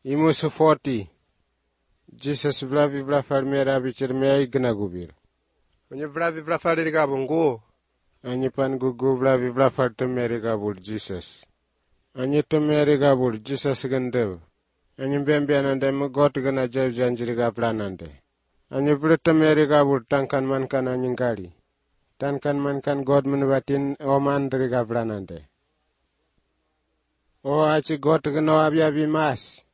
Imusu 40. Jesus vlavi vlafarmera bichirmea ignagubir. Onye vlavi vlafari gabo ngo. Anyipan gugu vlavi vlafartemeri gabul Jesus. Anyitemeri gabul Jesus gendev. Anyibembianande mugot gana jev janjiri gavlanande. Anyivletemeri gabul tankan mankan anyingali. Tankan mankan God menbatin omandri gavlanande. O achi got gano abyabi mas.